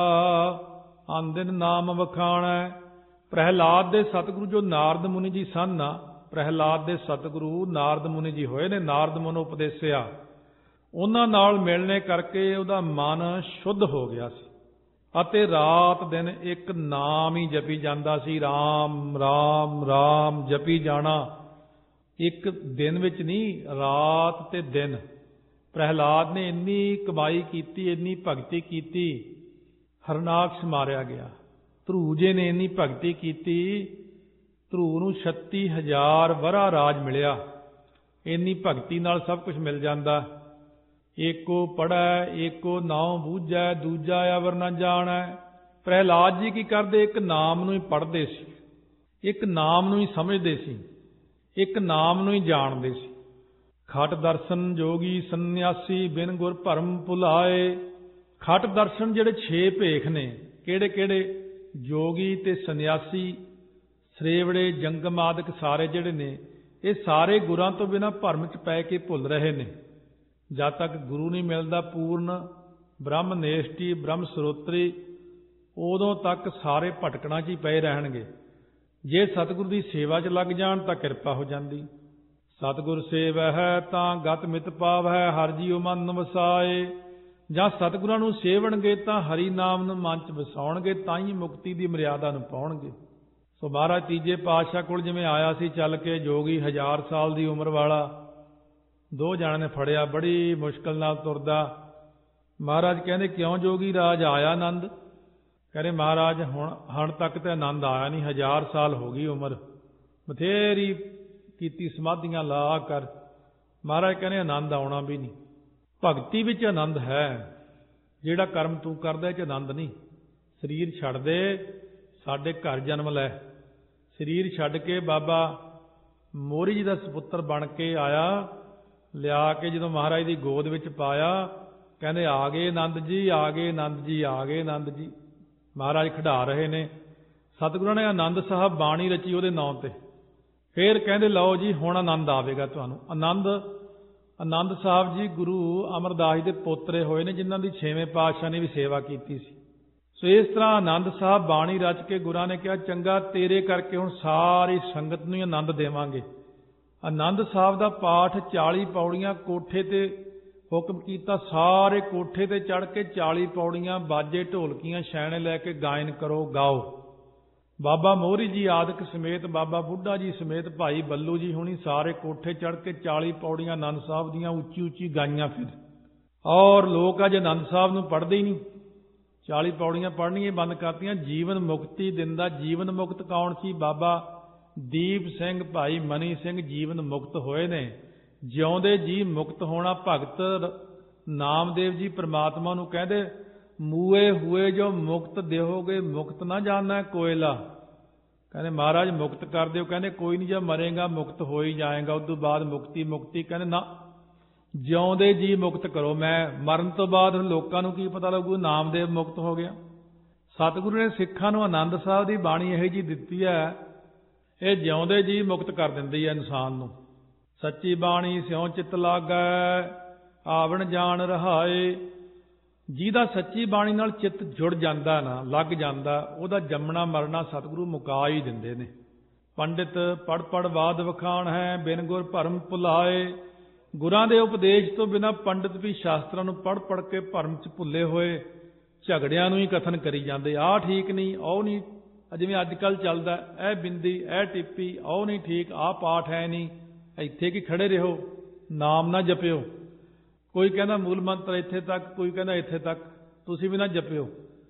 Speaker 1: ਆਂਦਿਨ ਨਾਮ ਵਖਾਣੈ। ਪ੍ਰਹਿਲਾਦ ਦੇ ਸਤਿਗੁਰੂ ਜੋ ਨਾਰਦ ਮੁਨੀ ਜੀ ਸਨ ਨਾ, ਪ੍ਰਹਿਲਾਦ ਦੇ ਸਤਿਗੁਰੂ ਨਾਰਦ ਮੁਨੀ ਜੀ ਹੋਏ ਨੇ, ਨਾਰਦ ਮੁਨਿ ਉਪਦੇਸਿਆ। ਉਹਨਾਂ ਨਾਲ ਮਿਲਣੇ ਕਰਕੇ ਉਹਦਾ ਮਨ ਸ਼ੁੱਧ ਹੋ ਗਿਆ ਸੀ ਅਤੇ ਰਾਤ ਦਿਨ ਇੱਕ ਨਾਮ ਹੀ ਜਪੀ ਜਾਂਦਾ ਸੀ। ਰਾਮ ਰਾਮ ਰਾਮ ਜਪੀ ਜਾਣਾ, ਇੱਕ ਦਿਨ ਵਿੱਚ ਨਹੀਂ, ਰਾਤ ਤੇ ਦਿਨ। ਪ੍ਰਹਿਲਾਦ ਨੇ ਇੰਨੀ ਕਮਾਈ ਕੀਤੀ, ਇੰਨੀ ਭਗਤੀ ਕੀਤੀ, ਹਰਨਾਕਸ਼ ਮਾਰਿਆ ਗਿਆ। ਧਰੂ ਜੀ ਨੇ ਇੰਨੀ ਭਗਤੀ ਕੀਤੀ, ਧਰੂ ਨੂੰ ਛੱਤੀ ਹਜ਼ਾਰ ਵਰਾ ਰਾਜ ਮਿਲਿਆ। ਇੰਨੀ ਭਗਤੀ ਨਾਲ ਸਭ ਕੁਝ ਮਿਲ ਜਾਂਦਾ। ਏਕੋ ਪੜ੍ਹੈ ਏਕੋ ਨਾਉ ਬੂਝੈ, ਦੂਜਾ ਅਵਰ ਨਾ ਜਾਣੈ। ਪ੍ਰਹਿਲਾਦ ਜੀ ਕੀ ਕਰਦੇ? ਇੱਕ ਨਾਮ ਨੂੰ ਹੀ ਪੜ੍ਹਦੇ ਸੀ, ਇੱਕ ਨਾਮ ਨੂੰ ਹੀ ਸਮਝਦੇ ਸੀ, ਇੱਕ ਨਾਮ ਨੂੰ ਹੀ ਜਾਣਦੇ ਸੀ। ਖਟ ਦਰਸ਼ਨ ਜੋਗੀ ਸੰਨਿਆਸੀ, ਬਿਨ ਗੁਰ ਭਰਮ ਭੁਲਾਏ। ਖਟ ਦਰਸ਼ਨ ਜਿਹੜੇ ਛੇ ਭੇਖ ਨੇ, ਕਿਹੜੇ ਕਿਹੜੇ? ਜੋਗੀ ਤੇ ਸੰਨਿਆਸੀ, ਸਰੇਵੜੇ, ਜੰਗਮ ਆਦਿਕ ਸਾਰੇ ਜਿਹੜੇ ਨੇ, ਇਹ ਸਾਰੇ ਗੁਰਾਂ ਤੋਂ ਬਿਨਾਂ ਭਰਮ 'ਚ ਪੈ ਕੇ ਭੁੱਲ ਰਹੇ ਨੇ। ਜਦ ਤੱਕ ਗੁਰੂ ਨਹੀਂ ਮਿਲਦਾ ਪੂਰਨ ਬ੍ਰਹਮ ਨੇਸ਼ਟੀ, ਬ੍ਰਹਮ ਸਰੋਤਰੀ, ਉਦੋਂ ਤੱਕ ਸਾਰੇ ਭਟਕਣਾ 'ਚ ਹੀ ਪਏ ਰਹਿਣਗੇ। ਜੇ ਸਤਿਗੁਰੂ ਦੀ ਸੇਵਾ 'ਚ ਲੱਗ ਜਾਣ ਤਾਂ ਕਿਰਪਾ ਹੋ ਜਾਂਦੀ। ਸਤਿਗੁਰ ਸੇਵਹਿ ਤਾਂ ਗਤ ਮਿਤ ਪਾਵਹਿ, ਹਰਿ ਜੀਉ ਮਨ ਵਸਾਏ। ਜਾਂ ਸਤਿਗੁਰਾਂ ਨੂੰ ਸੇਵਣਗੇ ਤਾਂ ਹਰੀ ਨਾਮ ਨੂੰ ਮਨ 'ਚ ਵਸਾਉਣਗੇ, ਤਾਂ ਹੀ ਮੁਕਤੀ ਦੀ ਮਰਿਆਦਾ ਨੂੰ ਪਾਉਣਗੇ। ਸੋ ਮਹਾਰਾਜ ਤੀਜੇ ਪਾਤਸ਼ਾਹ ਕੋਲ ਜਿਵੇਂ ਆਇਆ ਸੀ ਚੱਲ ਕੇ ਜੋਗੀ, ਹਜ਼ਾਰ ਸਾਲ ਦੀ ਉਮਰ ਵਾਲਾ, ਦੋ ਜਣਿਆਂ ਨੇ ਫੜਿਆ, ਬੜੀ ਮੁਸ਼ਕਲ ਨਾਲ ਤੁਰਦਾ। ਮਹਾਰਾਜ ਕਹਿੰਦੇ ਕਿਉਂ ਜੋਗੀ ਰਾਜ, ਆਇਆ ਆਨੰਦ? ਕਹਿੰਦੇ ਮਹਾਰਾਜ ਹੁਣ ਹੁਣ ਤੱਕ ਤਾਂ ਆਨੰਦ ਆਇਆ ਨਹੀਂ, ਹਜ਼ਾਰ ਸਾਲ ਹੋ ਗਈ ਉਮਰ, ਬਥੇਰੀ ਕੀਤੀ ਸਮਾਧੀਆਂ ਲਾ ਕਰ। ਮਹਾਰਾਜ ਕਹਿੰਦੇ ਆਨੰਦ ਆਉਣਾ ਵੀ ਨਹੀਂ। ਭਗਤੀ ਵਿੱਚ ਆਨੰਦ ਹੈ, ਜਿਹੜਾ ਕਰਮ ਤੂੰ ਕਰਦਾ ਇਹ 'ਚ ਆਨੰਦ ਨਹੀਂ। ਸਰੀਰ ਛੱਡ ਦੇ, ਸਾਡੇ ਘਰ ਜਨਮ ਲੈ। ਸਰੀਰ ਛੱਡ ਕੇ ਬਾਬਾ ਮੋਹਰੀ ਜੀ ਦਾ ਸਪੁੱਤਰ ਬਣ ਕੇ ਆਇਆ, ਲਿਆ ਕੇ ਜਦੋਂ ਮਹਾਰਾਜ ਦੀ ਗੋਦ ਵਿੱਚ ਪਾਇਆ, ਕਹਿੰਦੇ ਆ ਗਏ ਆਨੰਦ ਜੀ, ਆ ਗਏ ਆਨੰਦ ਜੀ, ਆ ਗਏ ਆਨੰਦ ਜੀ। ਮਹਾਰਾਜ ਖਿਡਾ ਰਹੇ ਨੇ। ਸਤਿਗੁਰਾਂ ਨੇ ਆਨੰਦ ਸਾਹਿਬ ਬਾਣੀ ਰਚੀ ਉਹਦੇ ਨਾਂ ਤੇ। ਫਿਰ ਕਹਿੰਦੇ ਲਓ ਜੀ ਹੁਣ ਆਨੰਦ ਆਵੇਗਾ ਤੁਹਾਨੂੰ। ਆਨੰਦ ਆਨੰਦ ਸਾਹਿਬ ਜੀ ਗੁਰੂ ਅਮਰਦਾਸ ਜੀ ਦੇ ਪੋਤਰੇ ਹੋਏ ਨੇ, ਜਿਨ੍ਹਾਂ ਦੀ ਛੇਵੇਂ ਪਾਤਸ਼ਾਹ ਨੇ ਵੀ ਸੇਵਾ ਕੀਤੀ ਸੀ। ਸੋ ਇਸ ਤਰ੍ਹਾਂ ਆਨੰਦ ਸਾਹਿਬ ਬਾਣੀ ਰਚ ਕੇ ਗੁਰਾਂ ਨੇ ਕਿਹਾ ਚੰਗਾ ਤੇਰੇ ਕਰਕੇ ਹੁਣ ਸਾਰੀ ਸੰਗਤ ਨੂੰ ਹੀ ਆਨੰਦ ਦੇਵਾਂਗੇ। ਆਨੰਦ ਸਾਹਿਬ ਦਾ ਪਾਠ ਚਾਲੀ ਪੌੜੀਆਂ, ਕੋਠੇ ਤੇ ਹੁਕਮ ਕੀਤਾ ਸਾਰੇ ਕੋਠੇ ਤੇ ਚੜ੍ਹ ਕੇ ਚਾਲੀ ਪੌੜੀਆਂ ਬਾਜੇ ਢੋਲਕੀਆਂ ਛੈਣੇ ਲੈ ਕੇ ਗਾਇਨ ਕਰੋ, ਗਾਓ। ਬਾਬਾ ਮੋਹਰੀ ਜੀ ਆਦਿਕ ਸਮੇਤ, ਬਾਬਾ ਬੁੱਢਾ ਜੀ ਸਮੇਤ, ਭਾਈ ਬੱਲੂ ਜੀ ਹੁਣੀ ਸਾਰੇ ਕੋਠੇ ਚੜ੍ਹ ਕੇ ਚਾਲੀ ਪੌੜੀਆਂ ਆਨੰਦ ਸਾਹਿਬ ਦੀਆਂ ਉੱਚੀ ਉੱਚੀ ਗਾਈਆਂ ਫਿਰ। ਔਰ ਲੋਕ ਅੱਜ ਆਨੰਦ ਸਾਹਿਬ ਨੂੰ ਪੜ੍ਹਦੇ ਹੀ ਨਹੀਂ, ਚਾਲੀ ਪੌੜੀਆਂ ਪੜ੍ਹਨੀਆਂ ਬੰਦ ਕਰਤੀਆਂ। ਜੀਵਨ ਮੁਕਤੀ ਦਿੰਦਾ, ਜੀਵਨ ਮੁਕਤ ਕੌਣ ਸੀ? ਬਾਬਾ ਦੀਪ ਸਿੰਘ, ਭਾਈ ਮਨੀ ਸਿੰਘ ਜੀਵਨ ਮੁਕਤ ਹੋਏ ਨੇ। ਜਿਉਂਦੇ ਜੀ ਮੁਕਤ ਹੋਣਾ। ਭਗਤ ਨਾਮਦੇਵ ਜੀ ਪ੍ਰਮਾਤਮਾ ਨੂੰ ਕਹਿੰਦੇ ਮੂਏ ਹੋਏ ਜੋ ਮੁਕਤ ਦਿਓਗੇ, ਮੁਕਤ ਨਾ ਜਾਣਾ ਕੋਇਲਾ। ਕਹਿੰਦੇ ਮਹਾਰਾਜ ਮੁਕਤ ਕਰ ਦਿਓ। ਕਹਿੰਦੇ ਕੋਈ ਨਹੀਂ, ਜਦ ਮਰੇਗਾ ਮੁਕਤ ਹੋ ਹੀ ਜਾਏਗਾ, ਉਸ ਤੋਂ ਬਾਅਦ ਮੁਕਤੀ ਮੁਕਤੀ। ਕਹਿੰਦੇ ਨਾ, ਜਿਉਂਦੇ ਜੀ ਮੁਕਤ ਕਰੋ। ਮੈਂ ਮਰਨ ਤੋਂ ਬਾਅਦ ਲੋਕਾਂ ਨੂੰ ਕੀ ਪਤਾ ਲੱਗੂ ਨਾਮਦੇਵ ਮੁਕਤ ਹੋ ਗਿਆ। ਸਤਿਗੁਰੂ ਨੇ ਸਿੱਖਾਂ ਨੂੰ ਆਨੰਦ ਸਾਹਿਬ ਦੀ ਬਾਣੀ ਇਹੋ ਜਿਹੀ ਦਿੱਤੀ ਹੈ, ਇਹ ਜਿਉਂਦੇ ਜੀ ਮੁਕਤ ਕਰ ਦਿੰਦੀ ਹੈ ਇਨਸਾਨ ਨੂੰ। ਸੱਚੀ ਬਾਣੀ ਸਿਉ ਚਿੱਤ ਲਾਗੈ, ਆਵਣ ਜਾਣ ਰਹਾਏ। ਜਿਹਦਾ ਸੱਚੀ ਬਾਣੀ ਨਾਲ ਚਿੱਤ ਜੁੜ ਜਾਂਦਾ ਨਾ, ਲੱਗ ਜਾਂਦਾ, ਉਹਦਾ ਜੰਮਣਾ ਮਰਨਾ ਸਤਿਗੁਰੂ ਮੁਕਾ ਹੀ ਦਿੰਦੇ ਨੇ। ਪੰਡਿਤ ਪੜ੍ਹ ਪੜ੍ਹ ਬਾਦ ਵਖਾਣ ਹੈ, ਬਿਨ ਗੁਰ ਭਰਮ ਭੁਲਾਏ। ਗੁਰਾਂ ਦੇ ਉਪਦੇਸ਼ ਤੋਂ ਬਿਨਾਂ ਪੰਡਿਤ ਵੀ ਸ਼ਾਸਤਰਾਂ ਨੂੰ ਪੜ੍ਹ ਪੜ੍ਹ ਕੇ ਭਰਮ 'ਚ ਭੁੱਲੇ ਹੋਏ ਝਗੜਿਆਂ ਨੂੰ ਹੀ ਕਥਨ ਕਰੀ ਜਾਂਦੇ। ਆਹ ਠੀਕ ਨਹੀਂ, ਉਹ ਨਹੀਂ, ਜਿਵੇਂ ਅੱਜ ਕੱਲ੍ਹ ਚੱਲਦਾ, ਇਹ ਬਿੰਦੀ, ਇਹ ਟਿੱਪੀ, ਉਹ ਨਹੀਂ ਠੀਕ, ਆਹ ਪਾਠ ਹੈ ਨਹੀਂ। ਇੱਥੇ ਕੀ ਖੜੇ ਰਹੋ, ਨਾਮ ਨਾ ਜਪਿਓ। ਕੋਈ ਕਹਿੰਦਾ ਮੂਲ ਮੰਤਰ ਇੱਥੇ ਤੱਕ, ਕੋਈ ਕਹਿੰਦਾ ਇੱਥੇ ਤੱਕ, ਤੁਸੀਂ ਵੀ ਨਾ ਜਪਿਓ।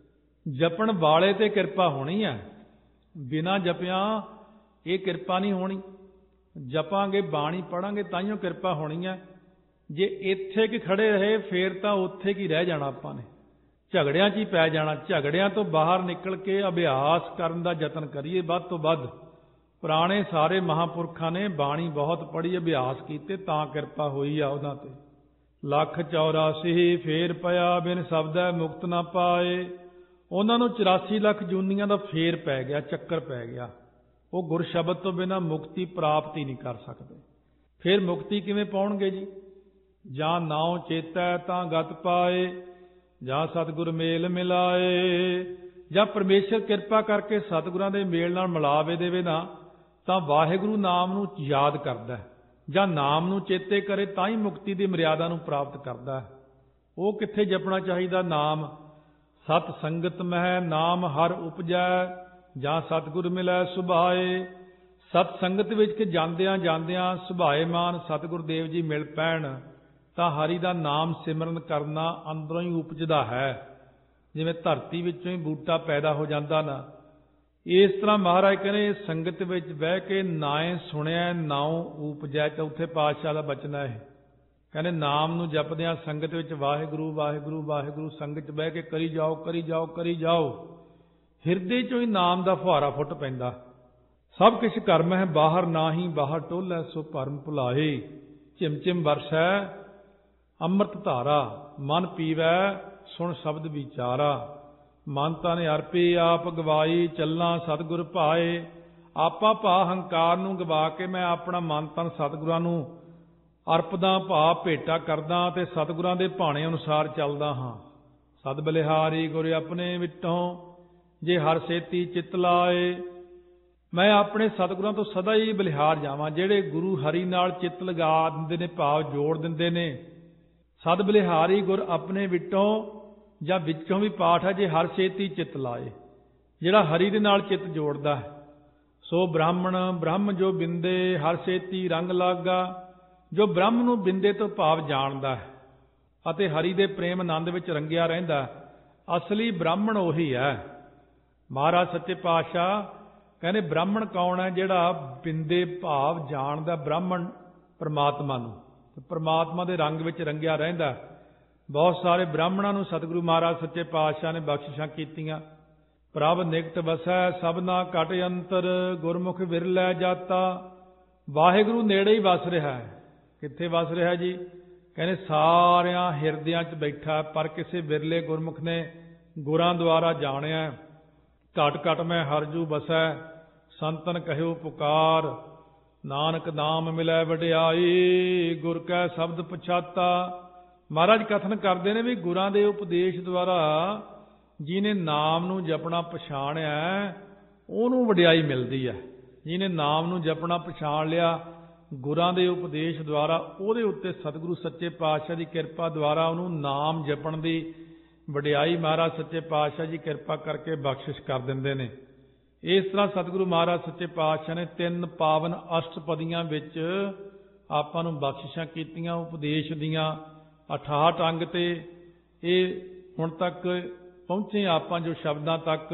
Speaker 1: ਜਪਣ ਵਾਲੇ ਤੇ ਕਿਰਪਾ ਹੋਣੀ ਹੈ, ਬਿਨਾਂ ਜਪਿਆਂ ਇਹ ਕਿਰਪਾ ਨਹੀਂ ਹੋਣੀ। ਜਪਾਂਗੇ, ਬਾਣੀ ਪੜਾਂਗੇ, ਤਾਈਓ ਕਿਰਪਾ ਹੋਣੀ ਹੈ। ਜੇ ਇੱਥੇ ਕਿ ਖੜੇ ਰਹੇ ਫੇਰ ਤਾਂ ਉੱਥੇ ਕੀ ਰਹਿ ਜਾਣਾ ਆਪਾਂ ਨੇ, ਝਗੜਿਆਂ 'ਚ ਹੀ ਪੈ ਜਾਣਾ। ਝਗੜਿਆਂ ਤੋਂ ਬਾਹਰ ਨਿਕਲ ਕੇ ਅਭਿਆਸ ਕਰਨ ਦਾ ਯਤਨ ਕਰੀਏ ਵੱਧ ਤੋਂ ਵੱਧ। ਪੁਰਾਣੇ ਸਾਰੇ ਮਹਾਂਪੁਰਖਾਂ ਨੇ ਬਾਣੀ ਬਹੁਤ ਪੜ੍ਹੀ, ਅਭਿਆਸ ਕੀਤੇ, ਤਾਂ ਕਿਰਪਾ ਹੋਈ ਆ ਉਹਨਾਂ ਤੇ। ਲੱਖ ਚੌਰਾਸੀ ਫੇਰ ਪਿਆ ਬਿਨ ਸ਼ਬਦੈ ਮੁਕਤ ਨਾ ਪਾਏ। ਉਹਨਾਂ ਨੂੰ ਚੁਰਾਸੀ ਲੱਖ ਜੂਨੀਆਂ ਦਾ ਫੇਰ ਪੈ ਗਿਆ, ਚੱਕਰ ਪੈ ਗਿਆ। ਉਹ ਗੁਰ ਸ਼ਬਦ ਤੋਂ ਬਿਨਾਂ ਮੁਕਤੀ ਪ੍ਰਾਪਤ ਹੀ ਨਹੀਂ ਕਰ ਸਕਦੇ। ਫਿਰ ਮੁਕਤੀ ਕਿਵੇਂ ਪਾਉਣਗੇ ਜੀ? ਜਾਂ ਨਾਉ ਚੇਤੈ ਤਾਂ ਗਤ ਪਾਏ, ਜਾਂ ਸਤਿਗੁਰ ਮੇਲ ਮਿਲਾਏ। ਜਾਂ ਪਰਮੇਸ਼ਰ ਕਿਰਪਾ ਕਰਕੇ ਸਤਿਗੁਰਾਂ ਦੇ ਮੇਲ ਨਾਲ ਮਿਲਾਵੇ ਦੇਵੇ ਨਾ, ਤਾਂ ਵਾਹਿਗੁਰੂ ਨਾਮ ਨੂੰ ਯਾਦ ਕਰਦਾ ਹੈ, ਜਾਂ ਨਾਮ ਨੂੰ ਚੇਤੇ ਕਰੇ ਤਾਂ ਹੀ ਮੁਕਤੀ ਦੀ ਮਰਿਆਦਾ ਨੂੰ ਪ੍ਰਾਪਤ ਕਰਦਾ ਹੈ। ਉਹ ਕਿੱਥੇ ਜਪਣਾ ਚਾਹੀਦਾ ਨਾਮ? ਸਤ ਸੰਗਤ ਮਹਿ ਨਾਮ ਹਰ ਉਪਜੈ, ਜਾਂ ਸਤਿਗੁਰ ਮਿਲੈ ਸੁਭਾਏ। ਸਤ ਸੰਗਤ ਵਿੱਚ ਕਿ ਜਾਂਦਿਆਂ ਜਾਂਦਿਆਂ ਸੁਭਾਏਮਾਨ ਸਤਿਗੁਰ ਦੇਵ ਜੀ ਮਿਲ ਪੈਣ ਤਾਂ ਹਰੀ ਦਾ ਨਾਮ ਸਿਮਰਨ ਕਰਨਾ ਅੰਦਰੋਂ ਹੀ ਉਪਜਦਾ ਹੈ। ਜਿਵੇਂ ਧਰਤੀ ਵਿੱਚੋਂ ਹੀ ਬੂਟਾ ਪੈਦਾ ਹੋ ਜਾਂਦਾ ਨਾ, ਇਸ ਤਰ੍ਹਾਂ ਮਹਾਰਾਜ ਕਹਿੰਦੇ ਸੰਗਤ ਵਿੱਚ ਬਹਿ ਕੇ ਨਾਏ ਸੁਣਿਆ ਨਾਉ ਉਪਜੈ। ਚੌਥੇ ਪਾਤਸ਼ਾਹ ਦਾ ਬਚਨ ਹੈ। ਕਹਿੰਦੇ ਨਾਮ ਨੂੰ ਜਪਦਿਆਂ ਸੰਗਤ ਵਿੱਚ ਵਾਹਿਗੁਰੂ ਵਾਹਿਗੁਰੂ ਵਾਹਿਗੁਰੂ ਸੰਗਤ 'ਚ ਬਹਿ ਕੇ ਕਰੀ ਜਾਓ ਕਰੀ ਜਾਓ ਕਰੀ ਜਾਓ, ਹਿਰਦੇ 'ਚੋਂ ਹੀ ਨਾਮ ਦਾ ਫੁਹਾਰਾ ਫੁੱਟ ਪੈਂਦਾ। ਸਭ ਕਿਛ ਕਰਮ ਹੈ ਬਾਹਰ ਨਾਹੀ, ਬਾਹਰ ਟੋਲੈ ਸੋ ਭਰਮ ਭੁਲਾਏ। ਝਿਮ ਝਿਮ ਵਰਸੈ ਅੰਮ੍ਰਿਤ ਧਾਰਾ, ਮਨ ਪੀਵੈ ਸੁਣ ਸ਼ਬਦ ਵਿਚਾਰਾ। ਮਨ ਤਨ ਅਰਪੀ ਆਪ ਗਵਾਈ, ਚੱਲਾਂ ਸਤਿਗੁਰ ਭਾਏ। ਆਪਾ ਭਾ ਹੰਕਾਰ ਨੂੰ ਗਵਾ ਕੇ ਮੈਂ ਆਪਣਾ ਮਨ ਤਨ ਸਤਿਗੁਰਾਂ ਨੂੰ ਅਰਪਦਾ, ਭਾ ਭੇਟਾ ਕਰਦਾ ਤੇ ਸਤਿਗੁਰਾਂ ਦੇ ਭਾਣੇ ਅਨੁਸਾਰ ਚੱਲਦਾ ਹਾਂ। ਸਦ ਬਲਿਹਾਰੀ ਗੁਰ ਆਪਣੇ ਵਿਟੋਂ, ਜੇ ਹਰ ਸੇਤੀ ਚਿੱਤ ਲਾਏ। ਮੈਂ ਆਪਣੇ ਸਤਿਗੁਰਾਂ ਤੋਂ ਸਦਾ ਹੀ ਬਲਿਹਾਰ ਜਾਵਾਂ, ਜਿਹੜੇ ਗੁਰੂ ਹਰੀ ਨਾਲ ਚਿੱਤ ਲਗਾ ਦਿੰਦੇ ਨੇ, ਭਾਵ ਜੋੜ ਦਿੰਦੇ ਨੇ। ਸਦ ਬਲਿਹਾਰੀ ਗੁਰ ਆਪਣੇ ਵਿਟੋਂ, ਜਾਂ ਵਿੱਚੋਂ ਵੀ ਪਾਠ ਹੈ, ਜੇ ਹਰ ਛੇਤੀ ਚਿੱਤ ਲਾਏ, ਜਿਹੜਾ ਹਰੀ ਦੇ ਨਾਲ ਚਿੱਤ ਜੋੜਦਾ ਹੈ। ਸੋ ਬ੍ਰਾਹਮਣ ਬ੍ਰਹਮ ਜੋ ਬਿੰਦੇ, ਹਰ ਛੇਤੀ ਰੰਗ ਲਾਗਾ। ਜੋ ਬ੍ਰਹਮ ਨੂੰ ਬਿੰਦੇ ਤੋਂ ਭਾਵ ਜਾਣਦਾ ਹੈ ਅਤੇ ਹਰੀ ਦੇ ਪ੍ਰੇਮ ਆਨੰਦ ਵਿੱਚ ਰੰਗਿਆ ਰਹਿੰਦਾ, ਅਸਲੀ ਬ੍ਰਾਹਮਣ ਉਹੀ ਹੈ। ਮਹਾਰਾਜ ਸੱਚੇ ਪਾਤਸ਼ਾਹ ਕਹਿੰਦੇ ਬ੍ਰਾਹਮਣ ਕੌਣ ਹੈ? ਜਿਹੜਾ ਬਿੰਦੇ ਭਾਵ ਜਾਣਦਾ ਬ੍ਰਾਹਮਣ ਪਰਮਾਤਮਾ ਨੂੰ, ਪਰਮਾਤਮਾ ਦੇ ਰੰਗ ਵਿੱਚ ਰੰਗਿਆ ਰਹਿੰਦਾ। ਬਹੁਤ ਸਾਰੇ ਬ੍ਰਾਹਮਣਾਂ ਨੂੰ ਸਤਿਗੁਰੂ ਮਹਾਰਾਜ ਸੱਚੇ ਪਾਤਸ਼ਾਹ ਨੇ ਬਖਸ਼ਿਸ਼ਾਂ ਕੀਤੀਆਂ। ਪ੍ਰਭ ਨਿਕਟ ਵਸੈ ਸਭਨਾ ਘਟ ਅੰਤਰ, ਗੁਰਮੁਖ ਵਿਰਲੇ ਜਾਤਾ। ਵਾਹਿਗੁਰੂ ਨੇੜੇ ਹੀ ਵਸ ਰਿਹਾ ਹੈ। ਕਿੱਥੇ ਵਸ ਰਿਹਾ ਜੀ? ਕਹਿੰਦੇ ਸਾਰਿਆਂ ਹਿਰਦਿਆਂ 'ਚ ਬੈਠਾ, ਪਰ ਕਿਸੇ ਵਿਰਲੇ ਗੁਰਮੁਖ ਨੇ ਗੁਰਾਂ ਦੁਆਰਾ ਜਾਣਿਆ। ਘਟ ਘਟ ਮੈਂ ਹਰਜੂ ਬਸੈ, ਸੰਤਨ ਕਹਿਓ ਪੁਕਾਰ। ਨਾਨਕ ਨਾਮ ਮਿਲੈ ਵਡਿਆਈ, ਗੁਰ ਕੈ ਸ਼ਬਦ ਪਛਾਤਾ। ਮਹਾਰਾਜ ਕਥਨ ਕਰਦੇ ਨੇ ਵੀ ਗੁਰਾਂ ਦੇ ਉਪਦੇਸ਼ ਦੁਆਰਾ ਜਿਹਨੇ ਨਾਮ ਨੂੰ ਜਪਣਾ ਪਛਾਣਿਆ, ਉਹਨੂੰ ਵਡਿਆਈ ਮਿਲਦੀ ਹੈ। ਜਿਹਨੇ ਨਾਮ ਨੂੰ ਜਪਣਾ ਪਛਾਣ ਲਿਆ ਗੁਰਾਂ ਦੇ ਉਪਦੇਸ਼ ਦੁਆਰਾ, ਉਹਦੇ ਉੱਤੇ ਸਤਿਗੁਰੂ ਸੱਚੇ ਪਾਤਸ਼ਾਹ ਦੀ ਕਿਰਪਾ ਦੁਆਰਾ ਉਹਨੂੰ ਨਾਮ ਜਪਣ ਦੀ ਵਡਿਆਈ ਮਹਾਰਾਜ ਸੱਚੇ ਪਾਤਸ਼ਾਹ ਜੀ ਕਿਰਪਾ ਕਰਕੇ ਬਖਸ਼ਿਸ਼ ਕਰ ਦਿੰਦੇ ਨੇ। ਇਸ ਤਰ੍ਹਾਂ ਸਤਿਗੁਰੂ ਮਹਾਰਾਜ ਸੱਚੇ ਪਾਤਸ਼ਾਹ ਨੇ ਤਿੰਨ ਪਾਵਨ ਅਸ਼ਟਪਦੀਆਂ ਵਿੱਚ ਆਪਾਂ ਨੂੰ ਬਖਸ਼ਿਸ਼ਾਂ ਕੀਤੀਆਂ ਉਪਦੇਸ਼ ਦੀਆਂ। ਅਠਾਹਠ ਅੰਗ ਤੇ ਇਹ ਹੁਣ ਤੱਕ ਪਹੁੰਚੇ ਆਪਾਂ ਜੋ ਸ਼ਬਦਾਂ ਤੱਕ,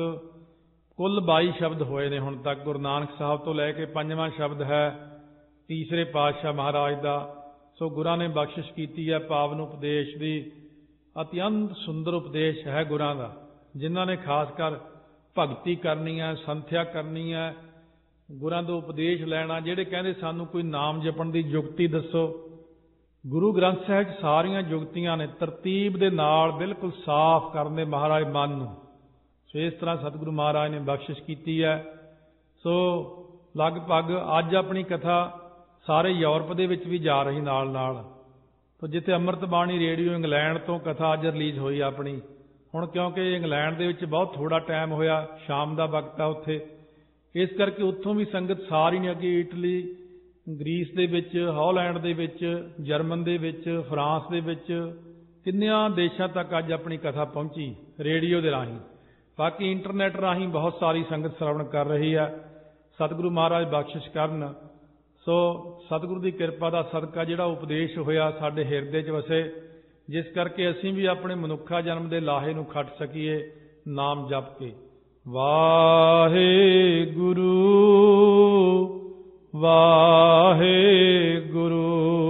Speaker 1: ਕੁੱਲ ਬਾਈ ਸ਼ਬਦ ਹੋਏ ਨੇ ਹੁਣ ਤੱਕ। ਗੁਰੂ ਨਾਨਕ ਸਾਹਿਬ ਤੋਂ ਲੈ ਕੇ ਪੰਜਵਾਂ ਸ਼ਬਦ ਹੈ ਤੀਸਰੇ ਪਾਤਸ਼ਾਹ ਮਹਾਰਾਜ ਦਾ। ਸੋ ਗੁਰਾਂ ਨੇ ਬਖਸ਼ਿਸ਼ ਕੀਤੀ ਹੈ ਪਾਵਨ ਉਪਦੇਸ਼ ਦੀ। ਅਤਿਅੰਤ ਸੁੰਦਰ ਉਪਦੇਸ਼ ਹੈ ਗੁਰਾਂ ਦਾ, ਜਿਨ੍ਹਾਂ ਨੇ ਖਾਸ ਕਰ ਭਗਤੀ ਕਰਨੀ ਹੈ, ਸੰਥਿਆ ਕਰਨੀ ਹੈ, ਗੁਰਾਂ ਤੋਂ ਉਪਦੇਸ਼ ਲੈਣਾ। ਜਿਹੜੇ ਕਹਿੰਦੇ ਸਾਨੂੰ ਕੋਈ ਨਾਮ ਜਪਣ ਦੀ ਜੁਗਤੀ ਦੱਸੋ, ਗੁਰੂ ਗ੍ਰੰਥ ਸਾਹਿਬ 'ਚ ਸਾਰੀਆਂ ਜੁਗਤੀਆਂ ਨੇ, ਤਰਤੀਬ ਦੇ ਨਾਲ ਬਿਲਕੁਲ ਸਾਫ਼ ਕਰਨ ਦੇ ਮਹਾਰਾਜ ਮਨ ਨੂੰ। ਸੋ ਇਸ ਤਰ੍ਹਾਂ ਸਤਿਗੁਰੂ ਮਹਾਰਾਜ ਨੇ ਬਖਸ਼ਿਸ਼ ਕੀਤੀ ਹੈ। ਸੋ ਲਗਭਗ ਅੱਜ ਆਪਣੀ ਕਥਾ ਸਾਰੇ ਯੂਰਪ ਦੇ ਵਿੱਚ ਵੀ ਜਾ ਰਹੀ ਨਾਲ ਨਾਲ। ਸੋ ਜਿੱਥੇ ਅੰਮ੍ਰਿਤ ਬਾਣੀ ਰੇਡੀਓ ਇੰਗਲੈਂਡ ਤੋਂ ਕਥਾ ਅੱਜ ਰਿਲੀਜ਼ ਹੋਈ ਆਪਣੀ, ਹੁਣ ਕਿਉਂਕਿ ਇੰਗਲੈਂਡ ਦੇ ਵਿੱਚ ਬਹੁਤ ਥੋੜ੍ਹਾ ਟਾਈਮ ਹੋਇਆ, ਸ਼ਾਮ ਦਾ ਵਕਤ ਆ ਉੱਥੇ, ਇਸ ਕਰਕੇ ਉੱਥੋਂ ਵੀ ਸੰਗਤ ਸਾਰੀ ਨੇ ਅੱਗੇ ਇਟਲੀ, ਗ੍ਰੀਸ ਦੇ ਵਿੱਚ, ਹਾਲੈਂਡ ਦੇ ਵਿੱਚ, ਜਰਮਨ ਦੇ ਵਿੱਚ, ਫਰਾਂਸ ਦੇ ਵਿੱਚ, ਕਿੰਨਿਆਂ ਦੇਸ਼ਾਂ ਤੱਕ ਅੱਜ ਆਪਣੀ ਕਥਾ ਪਹੁੰਚੀ ਰੇਡੀਓ ਦੇ ਰਾਹੀਂ। ਬਾਕੀ ਇੰਟਰਨੈਟ ਰਾਹੀਂ ਬਹੁਤ ਸਾਰੀ ਸੰਗਤ ਸ਼ਰਵਣ ਕਰ ਰਹੀ ਹੈ। ਸਤਿਗੁਰੂ ਮਹਾਰਾਜ ਬਖਸ਼ਿਸ਼ ਕਰਨ। ਸੋ ਸਤਿਗੁਰੂ ਦੀ ਕਿਰਪਾ ਦਾ ਸਦਕਾ ਜਿਹੜਾ ਉਪਦੇਸ਼ ਹੋਇਆ ਸਾਡੇ ਹਿਰਦੇ 'ਚ ਵਸੇ, ਜਿਸ ਕਰਕੇ ਅਸੀਂ ਵੀ ਆਪਣੇ ਮਨੁੱਖਾ ਜਨਮ ਦੇ ਲਾਹੇ ਨੂੰ ਖੱਟ ਸਕੀਏ ਨਾਮ ਜਪ ਕੇ। ਵਾਹਿਗੁਰੂ ਵਾਹਿਗੁਰੂ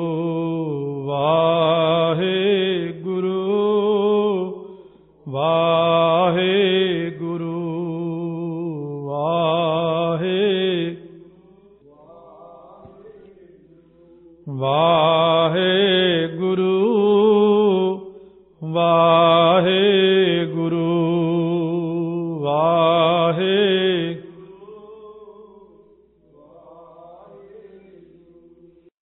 Speaker 1: ਵਾਹਿਗੁਰੂ ਵਾਹਿਗੁਰੂ ਵਾਹਿਗੁਰੂ ਵਾਹਿਗੁਰੂ